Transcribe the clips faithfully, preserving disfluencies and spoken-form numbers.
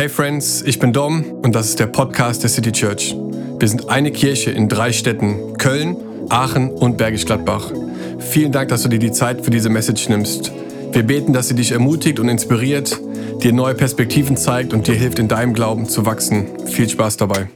Hey Friends, ich bin Dom und das ist der Podcast der City Church. Wir sind eine Kirche in drei Städten, Köln, Aachen und Bergisch Gladbach. Vielen Dank, dass du dir die Zeit für diese Message nimmst. Wir beten, dass sie dich ermutigt und inspiriert, dir neue Perspektiven zeigt und dir hilft, in deinem Glauben zu wachsen. Viel Spaß dabei.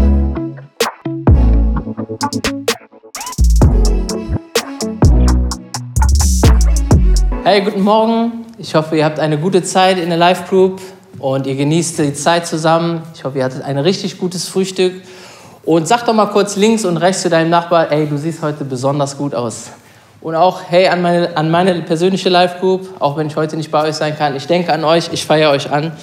Hey, guten Morgen. Ich hoffe, ihr habt eine gute Zeit in der Life Group und ihr genießt die Zeit zusammen. Ich hoffe, ihr hattet ein richtig gutes Frühstück. Und sag doch mal kurz links und rechts zu deinem Nachbar, ey, du siehst heute besonders gut aus. Und auch, hey, an meine, an meine persönliche Life Group, auch wenn ich heute nicht bei euch sein kann, ich denke an euch, ich feiere euch an.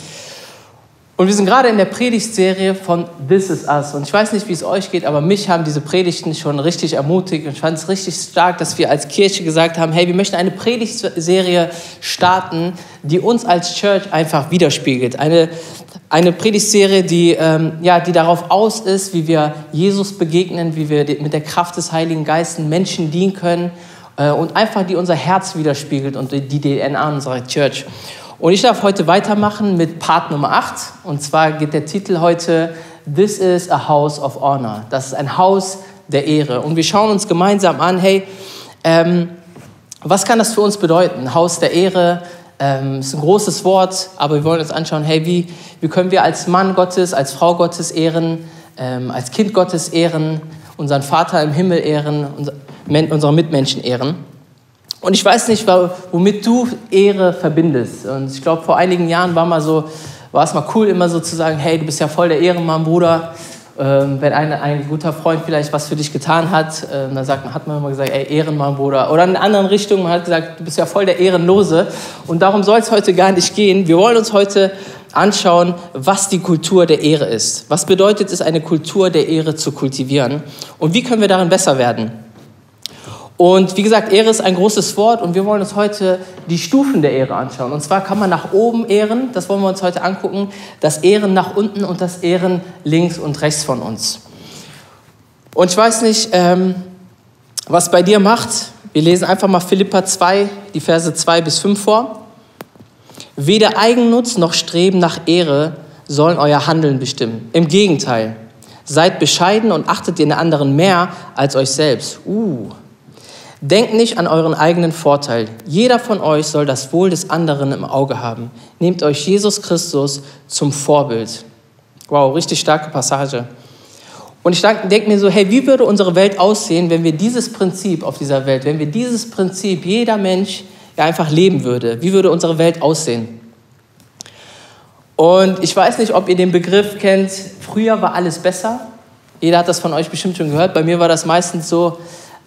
Und wir sind gerade in der Predigtserie von This Is Us. Und ich weiß nicht, wie es euch geht, aber mich haben diese Predigten schon richtig ermutigt. Und ich fand es richtig stark, dass wir als Kirche gesagt haben, hey, wir möchten eine Predigtserie starten, die uns als Church einfach widerspiegelt. Eine, eine Predigtserie, die, ähm, ja, die darauf aus ist, wie wir Jesus begegnen, wie wir mit der Kraft des Heiligen Geistes Menschen dienen können äh, und einfach die unser Herz widerspiegelt und die D N A unserer Church. Und ich darf heute weitermachen mit Part Nummer acht. Und zwar geht der Titel heute This is a House of Honor. Das ist ein Haus der Ehre. Und wir schauen uns gemeinsam an, hey, ähm, was kann das für uns bedeuten? Haus der Ehre ähm, ist ein großes Wort, aber wir wollen uns anschauen, hey, wie, wie können wir als Mann Gottes, als Frau Gottes ehren, ähm, als Kind Gottes ehren, unseren Vater im Himmel ehren, unser, unsere Mitmenschen ehren. Und ich weiß nicht, womit du Ehre verbindest. Und ich glaube, vor einigen Jahren war, mal so, war es mal cool, immer so zu sagen, hey, du bist ja voll der Ehrenmann, Bruder. Ähm, wenn ein, ein guter Freund vielleicht was für dich getan hat, äh, dann sagt man, hat man immer gesagt, ey, Ehrenmann, Bruder. Oder in einer anderen Richtung, man hat gesagt, du bist ja voll der Ehrenlose. Und darum soll es heute gar nicht gehen. Wir wollen uns heute anschauen, was die Kultur der Ehre ist. Was bedeutet es, eine Kultur der Ehre zu kultivieren? Und wie können wir darin besser werden? Und wie gesagt, Ehre ist ein großes Wort und wir wollen uns heute die Stufen der Ehre anschauen. Und zwar kann man nach oben ehren, das wollen wir uns heute angucken, das Ehren nach unten und das Ehren links und rechts von uns. Und ich weiß nicht, ähm, was bei dir macht. Wir lesen einfach mal Philipper zwei, die Verse zwei bis fünf vor. Weder Eigennutz noch Streben nach Ehre sollen euer Handeln bestimmen. Im Gegenteil, seid bescheiden und achtet den anderen mehr als euch selbst. Uh. Denkt nicht an euren eigenen Vorteil. Jeder von euch soll das Wohl des anderen im Auge haben. Nehmt euch Jesus Christus zum Vorbild. Wow, richtig starke Passage. Und ich denke mir so, hey, wie würde unsere Welt aussehen, wenn wir dieses Prinzip auf dieser Welt, wenn wir dieses Prinzip jeder Mensch ja einfach leben würde? Wie würde unsere Welt aussehen? Und ich weiß nicht, ob ihr den Begriff kennt, früher war alles besser. Jeder hat das von euch bestimmt schon gehört. Bei mir war das meistens so,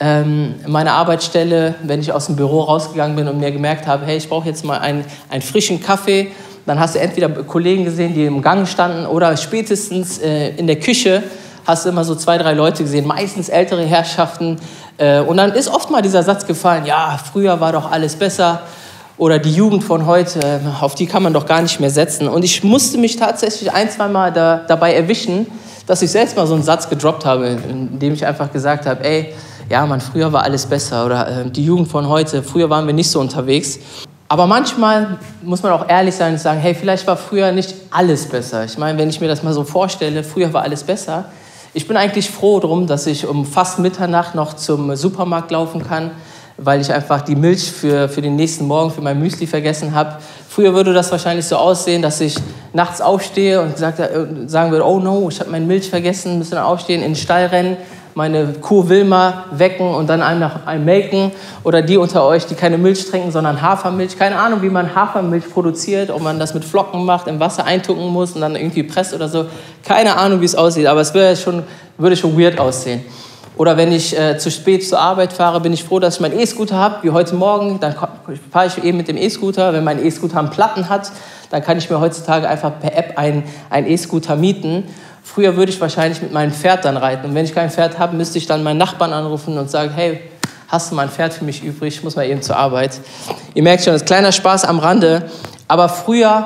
in meiner Arbeitsstelle, wenn ich aus dem Büro rausgegangen bin und mir gemerkt habe, hey, ich brauche jetzt mal einen, einen frischen Kaffee, dann hast du entweder Kollegen gesehen, die im Gang standen, oder spätestens äh, in der Küche hast du immer so zwei, drei Leute gesehen, meistens ältere Herrschaften. Äh, und dann ist oft mal dieser Satz gefallen, ja, früher war doch alles besser, oder die Jugend von heute, auf die kann man doch gar nicht mehr setzen. Und ich musste mich tatsächlich ein, zwei Mal da, dabei erwischen, dass ich selbst mal so einen Satz gedroppt habe, in dem ich einfach gesagt habe, ey, ja, man, früher war alles besser oder äh, die Jugend von heute, früher waren wir nicht so unterwegs. Aber manchmal muss man auch ehrlich sein und sagen, hey, vielleicht war früher nicht alles besser. Ich meine, wenn ich mir das mal so vorstelle, früher war alles besser. Ich bin eigentlich froh drum, dass ich um fast Mitternacht noch zum Supermarkt laufen kann, weil ich einfach die Milch für, für den nächsten Morgen, für mein Müsli vergessen habe. Früher würde das wahrscheinlich so aussehen, dass ich nachts aufstehe und sagt, sagen würde, oh no, ich habe meine Milch vergessen, müsste dann aufstehen, in den Stall rennen, meine Kuh Wilma wecken und dann einem nach einem melken. Oder die unter euch, die keine Milch trinken, sondern Hafermilch. Keine Ahnung, wie man Hafermilch produziert, ob man das mit Flocken macht, im Wasser eintunken muss und dann irgendwie presst oder so. Keine Ahnung, wie es aussieht, aber es würde schon, würde schon weird aussehen. Oder wenn ich äh, zu spät zur Arbeit fahre, bin ich froh, dass ich meinen E-Scooter habe, wie heute Morgen. Dann fahre ich eben mit dem E-Scooter. Wenn mein E-Scooter einen Platten hat, dann kann ich mir heutzutage einfach per App einen, einen E-Scooter mieten. Früher würde ich wahrscheinlich mit meinem Pferd dann reiten. Und wenn ich kein Pferd habe, müsste ich dann meinen Nachbarn anrufen und sagen, hey, hast du mal ein Pferd für mich übrig? Ich muss mal eben zur Arbeit. Ihr merkt schon, das ist kleiner Spaß am Rande. Aber früher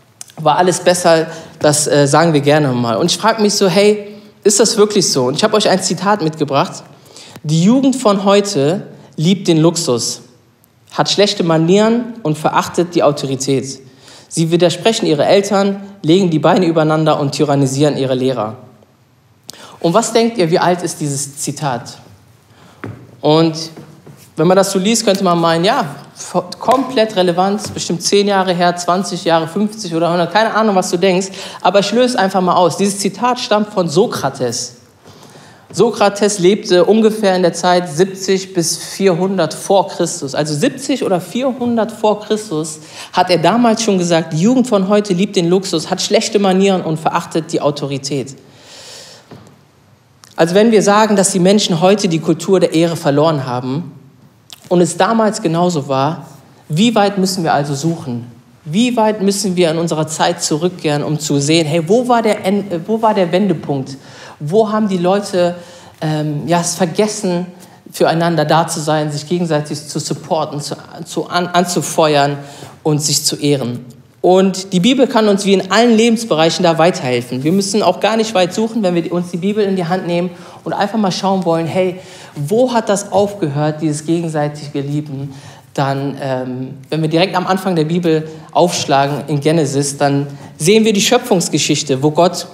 war alles besser, das äh, sagen wir gerne mal. Und ich frage mich so, hey, ist das wirklich so? Und ich habe euch ein Zitat mitgebracht. Die Jugend von heute liebt den Luxus, hat schlechte Manieren und verachtet die Autorität. Sie widersprechen ihre Eltern, legen die Beine übereinander und tyrannisieren ihre Lehrer. Und was denkt ihr, wie alt ist dieses Zitat? Und wenn man das so liest, könnte man meinen, ja, komplett relevant, bestimmt zehn Jahre her, zwanzig Jahre, fünfzig oder hundert, keine Ahnung, was du denkst. Aber ich löse einfach mal aus. Dieses Zitat stammt von Sokrates. Sokrates lebte ungefähr in der Zeit siebzig bis vierhundert vor Christus. Also siebzig oder vierhundert vor Christus hat er damals schon gesagt, die Jugend von heute liebt den Luxus, hat schlechte Manieren und verachtet die Autorität. Also wenn wir sagen, dass die Menschen heute die Kultur der Ehre verloren haben und es damals genauso war, wie weit müssen wir also suchen? Wie weit müssen wir in unserer Zeit zurückkehren, um zu sehen, hey, wo war der, wo war der Wendepunkt? Wo haben die Leute ähm, ja, es vergessen, füreinander da zu sein, sich gegenseitig zu supporten, zu, zu an, anzufeuern und sich zu ehren? Und die Bibel kann uns wie in allen Lebensbereichen da weiterhelfen. Wir müssen auch gar nicht weit suchen, wenn wir uns die Bibel in die Hand nehmen und einfach mal schauen wollen, hey, wo hat das aufgehört, dieses gegenseitige Lieben? Dann, ähm, wenn wir direkt am Anfang der Bibel aufschlagen in Genesis, dann sehen wir die Schöpfungsgeschichte, wo Gott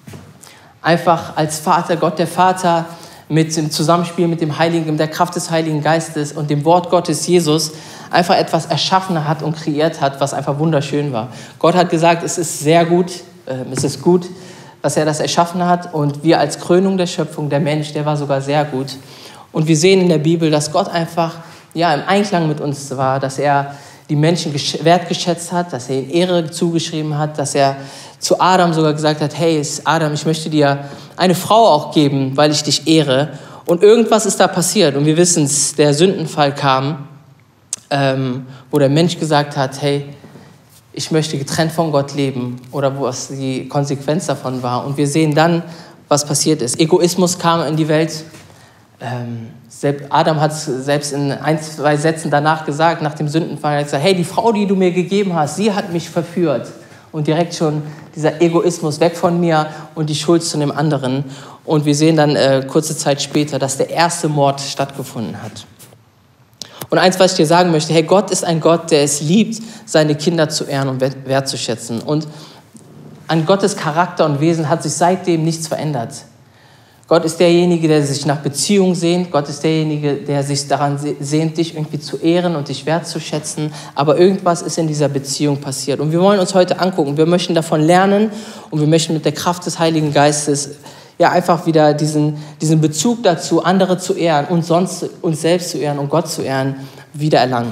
einfach als Vater, Gott der Vater, mit dem Zusammenspiel mit dem Heiligen, mit der Kraft des Heiligen Geistes und dem Wort Gottes Jesus einfach etwas erschaffen hat und kreiert hat, was einfach wunderschön war. Gott hat gesagt, es ist sehr gut, äh, es ist gut, was er das erschaffen hat, und wir als Krönung der Schöpfung, der Mensch, der war sogar sehr gut. Und wir sehen in der Bibel, dass Gott einfach ja, im Einklang mit uns war, dass er die Menschen wertgeschätzt hat, dass er ihnen Ehre zugeschrieben hat, dass er zu Adam sogar gesagt hat, hey Adam, ich möchte dir eine Frau auch geben, weil ich dich ehre. Und irgendwas ist da passiert und wir wissen es, der Sündenfall kam, ähm, wo der Mensch gesagt hat, hey, ich möchte getrennt von Gott leben, oder was die Konsequenz davon war. Und wir sehen dann, was passiert ist. Egoismus kam in die Welt. Ähm, Adam hat es selbst in ein, zwei Sätzen danach gesagt, nach dem Sündenfall, er hat gesagt, hey, die Frau, die du mir gegeben hast, sie hat mich verführt. Und direkt schon dieser Egoismus weg von mir und die Schuld zu dem anderen. Und wir sehen dann äh, kurze Zeit später, dass der erste Mord stattgefunden hat. Und eins, was ich dir sagen möchte, hey, Gott ist ein Gott, der es liebt, seine Kinder zu ehren und wertzuschätzen. Und an Gottes Charakter und Wesen hat sich seitdem nichts verändert. Gott ist derjenige, der sich nach Beziehung sehnt. Gott ist derjenige, der sich daran sehnt, dich irgendwie zu ehren und dich wertzuschätzen. Aber irgendwas ist in dieser Beziehung passiert. Und wir wollen uns heute angucken. Wir möchten davon lernen und wir möchten mit der Kraft des Heiligen Geistes ja einfach wieder diesen, diesen Bezug dazu, andere zu ehren und sonst uns selbst zu ehren und Gott zu ehren, wieder erlangen.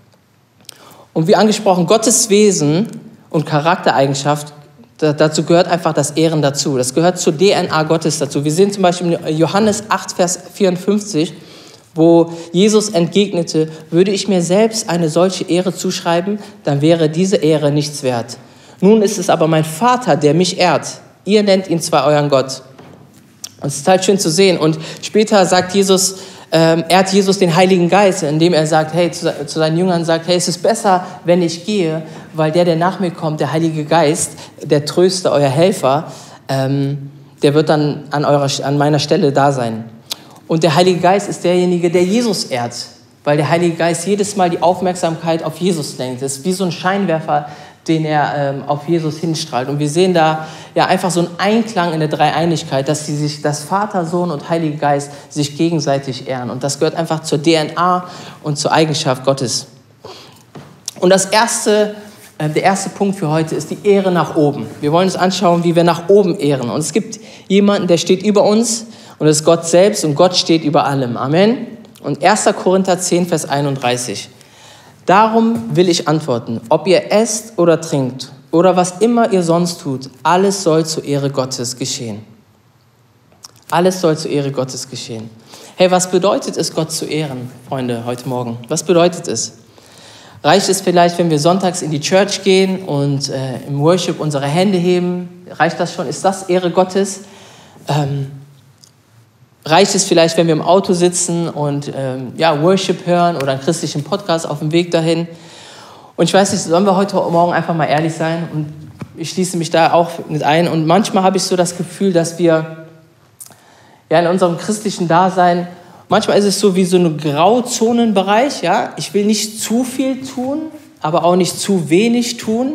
Und wie angesprochen, Gottes Wesen und Charaktereigenschaft, dazu gehört einfach das Ehren dazu. Das gehört zur D N A Gottes dazu. Wir sehen zum Beispiel in Johannes acht, Vers vierundfünfzig, wo Jesus entgegnete, würde ich mir selbst eine solche Ehre zuschreiben, dann wäre diese Ehre nichts wert. Nun ist es aber mein Vater, der mich ehrt. Ihr nennt ihn zwar euren Gott. Und es ist halt schön zu sehen. Und später sagt Jesus, ähm, ehrt Jesus den Heiligen Geist, indem er sagt, hey, zu, zu seinen Jüngern sagt, hey, es ist besser, wenn ich gehe, weil der, der nach mir kommt, der Heilige Geist, der Tröster, euer Helfer, ähm, der wird dann an, eurer, an meiner Stelle da sein. Und der Heilige Geist ist derjenige, der Jesus ehrt, weil der Heilige Geist jedes Mal die Aufmerksamkeit auf Jesus lenkt. Das ist wie so ein Scheinwerfer, den er ähm, auf Jesus hinstrahlt. Und wir sehen da ja einfach so einen Einklang in der Dreieinigkeit, dass die sich, dass Vater, Sohn und Heiliger Geist sich gegenseitig ehren. Und das gehört einfach zur D N A und zur Eigenschaft Gottes. Und das erste, äh, der erste Punkt für heute ist die Ehre nach oben. Wir wollen uns anschauen, wie wir nach oben ehren. Und es gibt jemanden, der steht über uns, und das ist Gott selbst, und Gott steht über allem. Amen. Und erster Korinther zehn, Vers einunddreißig. Darum will ich antworten, ob ihr esst oder trinkt oder was immer ihr sonst tut, alles soll zur Ehre Gottes geschehen. Alles soll zur Ehre Gottes geschehen. Hey, was bedeutet es, Gott zu ehren, Freunde, heute Morgen? Was bedeutet es? Reicht es vielleicht, wenn wir sonntags in die Church gehen und äh, im Worship unsere Hände heben? Reicht das schon? Ist das Ehre Gottes? Ähm, Reicht es vielleicht, wenn wir im Auto sitzen und ähm, ja, Worship hören oder einen christlichen Podcast auf dem Weg dahin? Und ich weiß nicht, sollen wir heute Morgen einfach mal ehrlich sein? Und ich schließe mich da auch mit ein. Und manchmal habe ich so das Gefühl, dass wir ja, in unserem christlichen Dasein, manchmal ist es so wie so ein Grauzonenbereich. Ja? Ich will nicht zu viel tun, aber auch nicht zu wenig tun.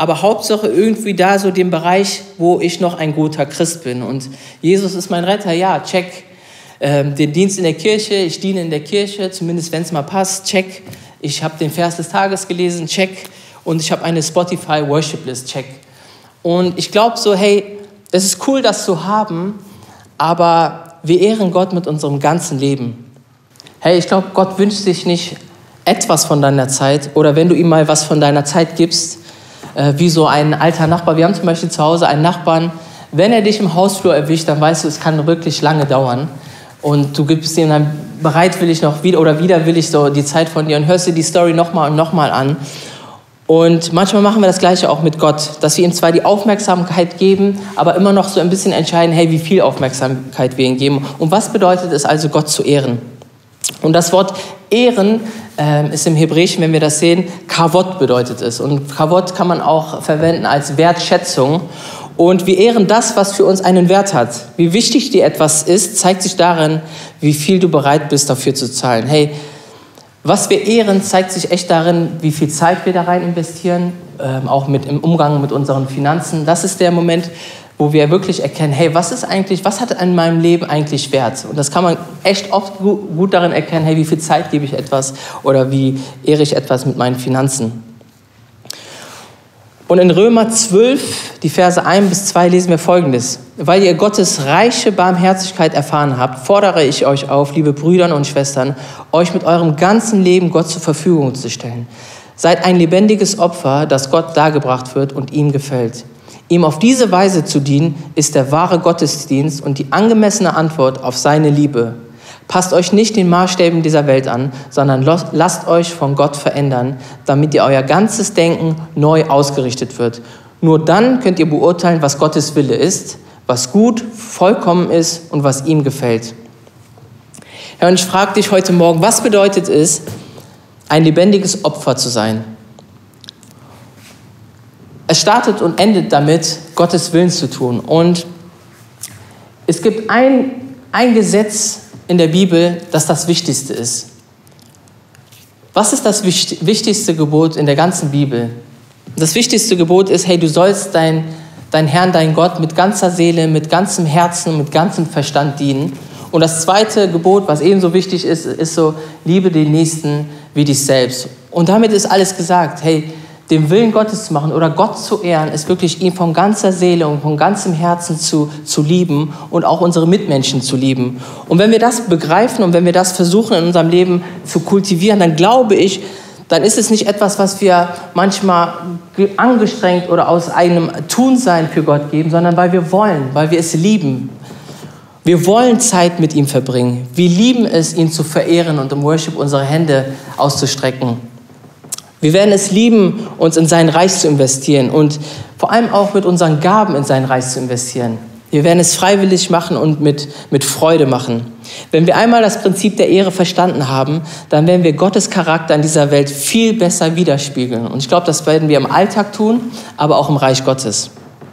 aber Hauptsache irgendwie da so den Bereich, wo ich noch ein guter Christ bin. Und Jesus ist mein Retter, ja, check. Ähm, den Dienst in der Kirche, ich diene in der Kirche, zumindest wenn es mal passt, check. Ich habe den Vers des Tages gelesen, check. Und ich habe eine Spotify Worship List, check. Und ich glaube so, hey, es ist cool, das zu haben, aber wir ehren Gott mit unserem ganzen Leben. Hey, ich glaube, Gott wünscht sich nicht etwas von deiner Zeit oder wenn du ihm mal was von deiner Zeit gibst, äh, wie so ein alter Nachbar. Wir haben zum Beispiel zu Hause einen Nachbarn, wenn er dich im Hausflur erwischt, dann weißt du, es kann wirklich lange dauern und du gibst ihm dann bereitwillig noch wieder oder widerwillig so die Zeit von dir und hörst dir die Story nochmal und nochmal an. Und manchmal machen wir das Gleiche auch mit Gott, dass wir ihm zwar die Aufmerksamkeit geben, aber immer noch so ein bisschen entscheiden, hey, wie viel Aufmerksamkeit wir ihm geben. Und was bedeutet es also, Gott zu ehren? Und das Wort Ehren äh, ist im Hebräischen, wenn wir das sehen, Kavod bedeutet es. Und Kavod kann man auch verwenden als Wertschätzung. Und wir ehren das, was für uns einen Wert hat. Wie wichtig dir etwas ist, zeigt sich darin, wie viel du bereit bist, dafür zu zahlen. Hey, was wir ehren, zeigt sich echt darin, wie viel Zeit wir da rein investieren, ähm, auch mit, im Umgang mit unseren Finanzen. Das ist der Moment, wo wir wirklich erkennen, hey, was ist eigentlich, was hat in meinem Leben eigentlich Wert? Und das kann man echt oft gut, gut darin erkennen, hey, wie viel Zeit gebe ich etwas oder wie ehre ich etwas mit meinen Finanzen. Und in Römer zwölf, die Verse eins bis zwei, lesen wir Folgendes. Weil ihr Gottes reiche Barmherzigkeit erfahren habt, fordere ich euch auf, liebe Brüder und Schwestern, euch mit eurem ganzen Leben Gott zur Verfügung zu stellen. Seid ein lebendiges Opfer, das Gott dargebracht wird und ihm gefällt. Ihm auf diese Weise zu dienen, ist der wahre Gottesdienst und die angemessene Antwort auf seine Liebe. Passt euch nicht den Maßstäben dieser Welt an, sondern lasst euch von Gott verändern, damit ihr euer ganzes Denken neu ausgerichtet wird. Nur dann könnt ihr beurteilen, was Gottes Wille ist, was gut, vollkommen ist und was ihm gefällt. Ja, und ich frage dich heute Morgen, was bedeutet es, ein lebendiges Opfer zu sein? Es startet und endet damit, Gottes Willen zu tun. Und es gibt ein, ein Gesetz in der Bibel, das das Wichtigste ist. Was ist das wichtigste Gebot in der ganzen Bibel? Das wichtigste Gebot ist, hey, du sollst dein, dein Herrn, dein Gott mit ganzer Seele, mit ganzem Herzen, mit ganzem Verstand dienen. Und das zweite Gebot, was ebenso wichtig ist, ist so, liebe den Nächsten wie dich selbst. Und damit ist alles gesagt. Hey, den Willen Gottes zu machen oder Gott zu ehren, ist wirklich ihn von ganzer Seele und von ganzem Herzen zu, zu lieben und auch unsere Mitmenschen zu lieben. Und wenn wir das begreifen und wenn wir das versuchen in unserem Leben zu kultivieren, dann glaube ich, dann ist es nicht etwas, was wir manchmal angestrengt oder aus einem Tunsein für Gott geben, sondern weil wir wollen, weil wir es lieben. Wir wollen Zeit mit ihm verbringen. Wir lieben es, ihn zu verehren und im Worship unsere Hände auszustrecken. Wir werden es lieben, uns in sein Reich zu investieren und vor allem auch mit unseren Gaben in sein Reich zu investieren. Wir werden es freiwillig machen und mit, mit Freude machen. Wenn wir einmal das Prinzip der Ehre verstanden haben, dann werden wir Gottes Charakter in dieser Welt viel besser widerspiegeln. Und ich glaube, das werden wir im Alltag tun, aber auch im Reich Gottes.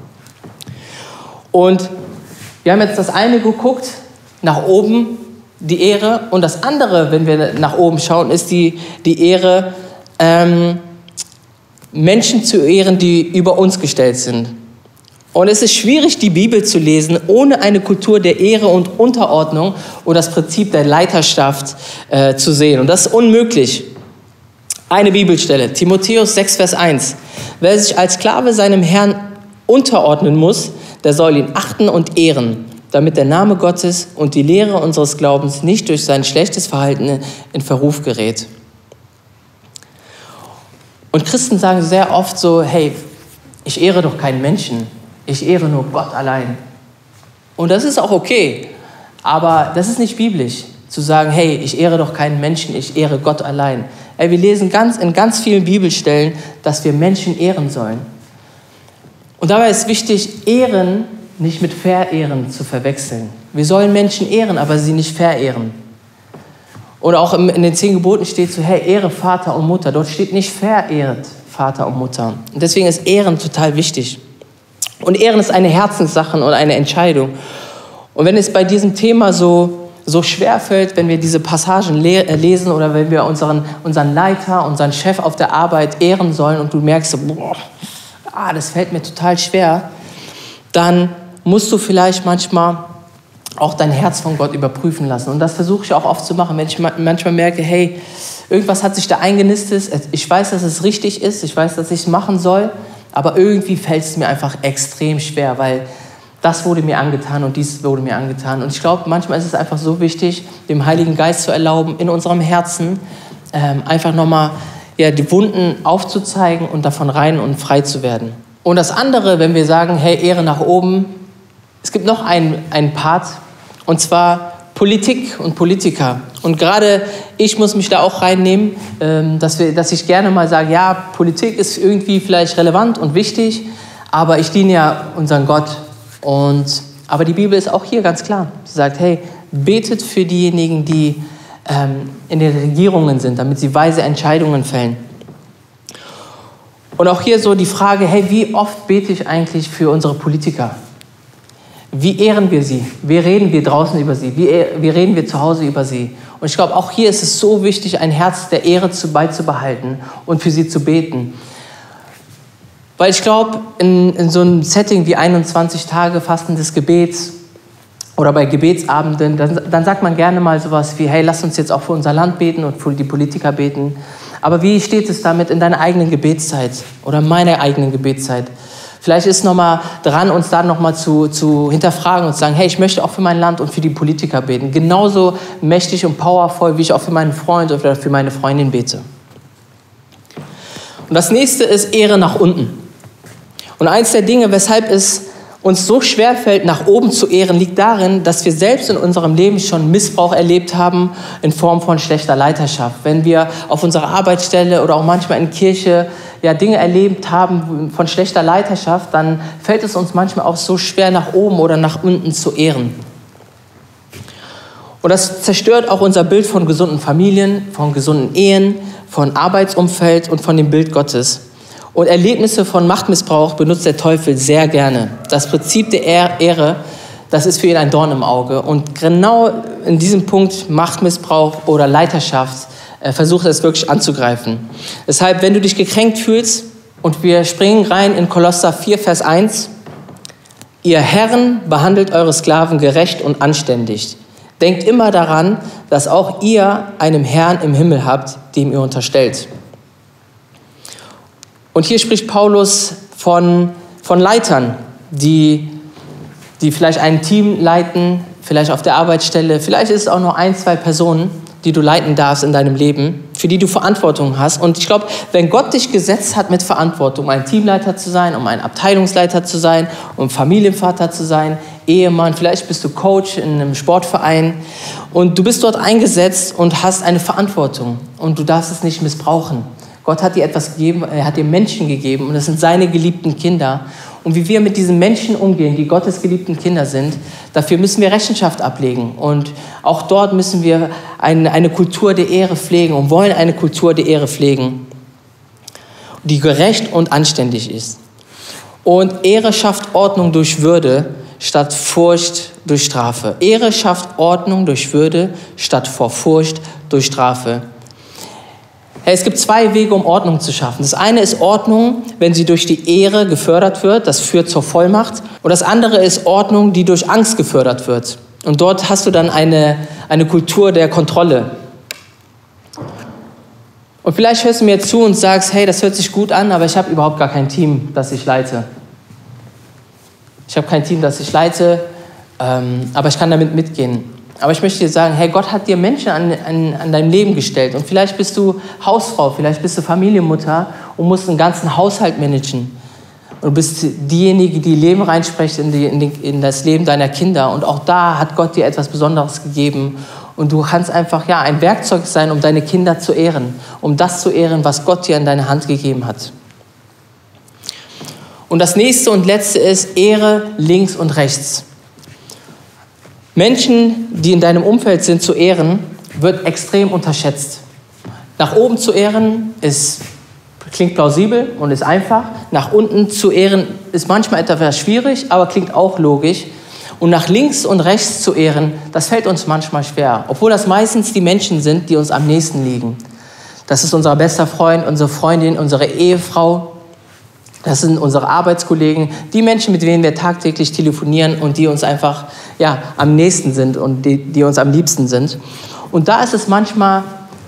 Und wir haben jetzt das eine geguckt, nach oben, die Ehre. Und das andere, wenn wir nach oben schauen, ist die, die Ehre, Ähm, Menschen zu ehren, die über uns gestellt sind. Und es ist schwierig, die Bibel zu lesen, ohne eine Kultur der Ehre und Unterordnung und das Prinzip der Leiterschaft äh, zu sehen. Und das ist unmöglich. Eine Bibelstelle, Timotheus sechs, Vers eins. Wer sich als Sklave seinem Herrn unterordnen muss, der soll ihn achten und ehren, damit der Name Gottes und die Lehre unseres Glaubens nicht durch sein schlechtes Verhalten in Verruf gerät. Und Christen sagen sehr oft so, hey, ich ehre doch keinen Menschen, ich ehre nur Gott allein. Und das ist auch okay, aber das ist nicht biblisch, zu sagen, hey, ich ehre doch keinen Menschen, ich ehre Gott allein. Hey, wir lesen ganz, in ganz vielen Bibelstellen, dass wir Menschen ehren sollen. Und dabei ist wichtig, Ehren nicht mit Verehren zu verwechseln. Wir sollen Menschen ehren, aber sie nicht verehren. Oder auch in den zehn Geboten steht so, hey, ehre Vater und Mutter. Dort steht nicht verehrt Vater und Mutter. Und deswegen ist Ehren total wichtig. Und Ehren ist eine Herzenssache und eine Entscheidung. Und wenn es bei diesem Thema so, so schwer fällt, wenn wir diese Passagen le- lesen oder wenn wir unseren, unseren Leiter, unseren Chef auf der Arbeit ehren sollen und du merkst, so, boah, ah, das fällt mir total schwer, dann musst du vielleicht manchmal auch dein Herz von Gott überprüfen lassen. Und das versuche ich auch oft zu machen, wenn ich manchmal merke, hey, irgendwas hat sich da eingenistet, ich weiß, dass es richtig ist, ich weiß, dass ich es machen soll, aber irgendwie fällt es mir einfach extrem schwer, weil das wurde mir angetan und dies wurde mir angetan. Und ich glaube, manchmal ist es einfach so wichtig, dem Heiligen Geist zu erlauben, in unserem Herzen ähm, einfach nochmal ja, die Wunden aufzuzeigen und davon rein und frei zu werden. Und das andere, wenn wir sagen, hey, Ehre nach oben, es gibt noch einen, einen Part, und zwar Politik und Politiker. Und gerade ich muss mich da auch reinnehmen, ähm, dass, wir, dass ich gerne mal sage, ja, Politik ist irgendwie vielleicht relevant und wichtig, aber ich diene ja unseren Gott. Und, aber die Bibel ist auch hier ganz klar. Sie sagt, hey, betet für diejenigen, die ähm, in den Regierungen sind, damit sie weise Entscheidungen fällen. Und auch hier so die Frage, hey, wie oft bete ich eigentlich für unsere Politiker? Wie ehren wir sie? Wie reden wir draußen über sie? Wie, wie reden wir zu Hause über sie? Und ich glaube, auch hier ist es so wichtig, ein Herz der Ehre zu, beizubehalten und für sie zu beten. Weil ich glaube, in, in so einem Setting wie einundzwanzig Tage Fasten des Gebets oder bei Gebetsabenden, dann, dann sagt man gerne mal sowas wie, hey, lass uns jetzt auch für unser Land beten und für die Politiker beten. Aber wie steht es damit in deiner eigenen Gebetszeit oder meiner eigenen Gebetszeit? Vielleicht ist es nochmal dran, uns da nochmal zu, zu hinterfragen und zu sagen, hey, ich möchte auch für mein Land und für die Politiker beten. Genauso mächtig und powervoll, wie ich auch für meinen Freund oder für meine Freundin bete. Und das nächste ist Ehre nach unten. Und eins der Dinge, weshalb es uns so schwer fällt, nach oben zu ehren, liegt darin, dass wir selbst in unserem Leben schon Missbrauch erlebt haben in Form von schlechter Leiterschaft. Wenn wir auf unserer Arbeitsstelle oder auch manchmal in Kirche ja, Dinge erlebt haben von schlechter Leiterschaft, dann fällt es uns manchmal auch so schwer, nach oben oder nach unten zu ehren. Und das zerstört auch unser Bild von gesunden Familien, von gesunden Ehen, von Arbeitsumfeld und von dem Bild Gottes. Und Erlebnisse von Machtmissbrauch benutzt der Teufel sehr gerne. Das Prinzip der Ehre, das ist für ihn ein Dorn im Auge. Und genau in diesem Punkt Machtmissbrauch oder Leiterschaft äh, versucht er es wirklich anzugreifen. Deshalb, wenn du dich gekränkt fühlst, und wir springen rein in Kolosser vier, Vers eins, ihr Herren behandelt eure Sklaven gerecht und anständig. Denkt immer daran, dass auch ihr einen Herrn im Himmel habt, dem ihr unterstellt. Und hier spricht Paulus von, von Leitern, die, die vielleicht ein Team leiten, vielleicht auf der Arbeitsstelle. Vielleicht ist es auch nur ein, zwei Personen, die du leiten darfst in deinem Leben, für die du Verantwortung hast. Und ich glaube, wenn Gott dich gesetzt hat mit Verantwortung, um ein Teamleiter zu sein, um ein Abteilungsleiter zu sein, um Familienvater zu sein, Ehemann, vielleicht bist du Coach in einem Sportverein und du bist dort eingesetzt und hast eine Verantwortung und du darfst es nicht missbrauchen. Gott hat dir etwas gegeben, er hat dir Menschen gegeben und das sind seine geliebten Kinder. Und wie wir mit diesen Menschen umgehen, die Gottes geliebten Kinder sind, dafür müssen wir Rechenschaft ablegen. Und auch dort müssen wir eine, eine Kultur der Ehre pflegen und wollen eine Kultur der Ehre pflegen, die gerecht und anständig ist. Und Ehre schafft Ordnung durch Würde statt Furcht durch Strafe. Ehre schafft Ordnung durch Würde statt vor Furcht durch Strafe. Es gibt zwei Wege, um Ordnung zu schaffen. Das eine ist Ordnung, wenn sie durch die Ehre gefördert wird. Das führt zur Vollmacht. Und das andere ist Ordnung, die durch Angst gefördert wird. Und dort hast du dann eine, eine Kultur der Kontrolle. Und vielleicht hörst du mir jetzt zu und sagst, hey, das hört sich gut an, aber ich habe überhaupt gar kein Team, das ich leite. Ich habe kein Team, das ich leite, ähm, aber ich kann damit mitgehen. Aber ich möchte dir sagen, hey, Gott hat dir Menschen an, an, an dein Leben gestellt. Und vielleicht bist du Hausfrau, vielleicht bist du Familienmutter und musst einen ganzen Haushalt managen. Und du bist diejenige, die Leben reinspricht in, die, in, die, in das Leben deiner Kinder. Und auch da hat Gott dir etwas Besonderes gegeben. Und du kannst einfach ja, ein Werkzeug sein, um deine Kinder zu ehren. Um das zu ehren, was Gott dir in deine Hand gegeben hat. Und das nächste und letzte ist Ehre links und rechts. Menschen, die in deinem Umfeld sind, zu ehren, wird extrem unterschätzt. Nach oben zu ehren ist, klingt plausibel und ist einfach. Nach unten zu ehren ist manchmal etwas schwierig, aber klingt auch logisch. Und nach links und rechts zu ehren, das fällt uns manchmal schwer. Obwohl das meistens die Menschen sind, die uns am nächsten liegen. Das ist unser bester Freund, unsere Freundin, unsere Ehefrau. Das sind unsere Arbeitskollegen, die Menschen, mit denen wir tagtäglich telefonieren und die uns einfach ja, am nächsten sind und die, die uns am liebsten sind. Und da ist es manchmal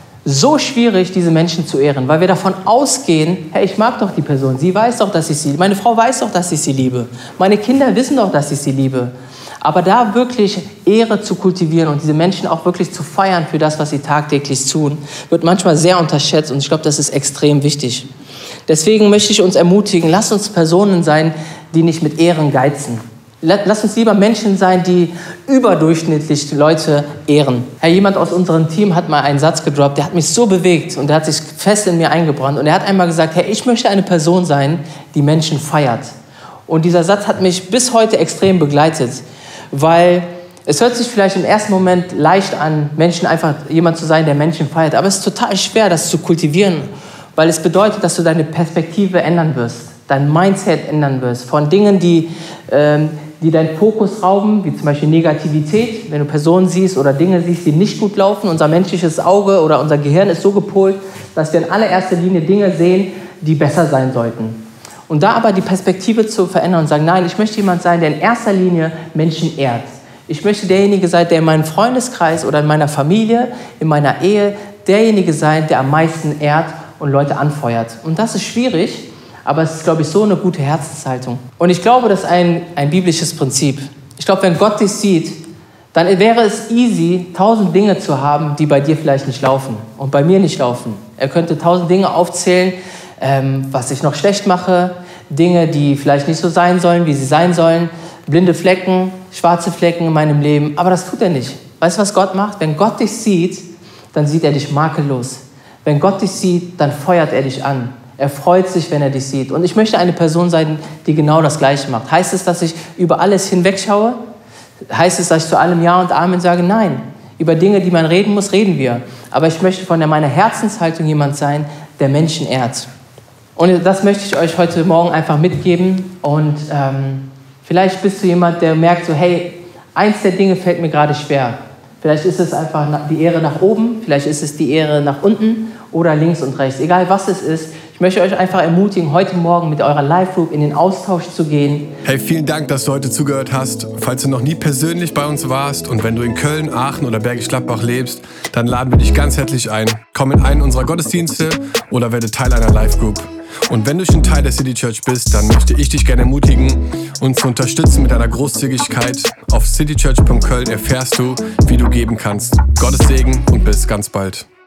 so schwierig, diese Menschen zu ehren, weil wir davon ausgehen, hey, ich mag doch die Person, sie weiß doch, dass ich sie liebe, meine Frau weiß doch, dass ich sie liebe, meine Kinder wissen doch, dass ich sie liebe. Aber da wirklich Ehre zu kultivieren und diese Menschen auch wirklich zu feiern für das, was sie tagtäglich tun, wird manchmal sehr unterschätzt und ich glaube, das ist extrem wichtig. Deswegen möchte ich uns ermutigen, lasst uns Personen sein, die nicht mit Ehren geizen. Lass uns lieber Menschen sein, die überdurchschnittlich Leute ehren. Ja, jemand aus unserem Team hat mal einen Satz gedroppt, der hat mich so bewegt und der hat sich fest in mir eingebrannt. Und er hat einmal gesagt, hey, ich möchte eine Person sein, die Menschen feiert. Und dieser Satz hat mich bis heute extrem begleitet, weil es hört sich vielleicht im ersten Moment leicht an, Menschen einfach jemand zu sein, der Menschen feiert. Aber es ist total schwer, das zu kultivieren, weil es bedeutet, dass du deine Perspektive ändern wirst, dein Mindset ändern wirst von Dingen, die ähm, die deinen Fokus rauben, wie zum Beispiel Negativität, wenn du Personen siehst oder Dinge siehst, die nicht gut laufen. Unser menschliches Auge oder unser Gehirn ist so gepolt, dass wir in allererster Linie Dinge sehen, die besser sein sollten. Und da aber die Perspektive zu verändern und sagen, nein, ich möchte jemand sein, der in erster Linie Menschen ehrt. Ich möchte derjenige sein, der in meinem Freundeskreis oder in meiner Familie, in meiner Ehe, derjenige sein, der am meisten ehrt und Leute anfeuert. Und das ist schwierig, aber es ist, glaube ich, so eine gute Herzenshaltung. Und ich glaube, das ist ein, ein biblisches Prinzip. Ich glaube, wenn Gott dich sieht, dann wäre es easy, tausend Dinge zu haben, die bei dir vielleicht nicht laufen und bei mir nicht laufen. Er könnte tausend Dinge aufzählen, ähm, was ich noch schlecht mache, Dinge, die vielleicht nicht so sein sollen, wie sie sein sollen, blinde Flecken, schwarze Flecken in meinem Leben. Aber das tut er nicht. Weißt du, was Gott macht? Wenn Gott dich sieht, dann sieht er dich makellos. Wenn Gott dich sieht, dann feuert er dich an. Er freut sich, wenn er dich sieht. Und ich möchte eine Person sein, die genau das Gleiche macht. Heißt es, dass ich über alles hinwegschaue? Heißt es, dass ich zu allem Ja und Amen sage? Nein. Über Dinge, die man reden muss, reden wir. Aber ich möchte von meiner Herzenshaltung jemand sein, der Menschen ehrt. Und das möchte ich euch heute Morgen einfach mitgeben. Und ähm, vielleicht bist du jemand, der merkt so, hey, eins der Dinge fällt mir gerade schwer. Vielleicht ist es einfach die Ehre nach oben, vielleicht ist es die Ehre nach unten oder links und rechts. Egal was es ist, ich möchte euch einfach ermutigen, heute Morgen mit eurer Live-Group in den Austausch zu gehen. Hey, vielen Dank, dass du heute zugehört hast. Falls du noch nie persönlich bei uns warst und wenn du in Köln, Aachen oder Bergisch Gladbach lebst, dann laden wir dich ganz herzlich ein. Komm in einen unserer Gottesdienste oder werde Teil einer Live-Group. Und wenn du schon Teil der City Church bist, dann möchte ich dich gerne ermutigen, uns zu unterstützen mit einer Großzügigkeit. Auf citychurch punkt köln erfährst du, wie du geben kannst. Gottes Segen und bis ganz bald.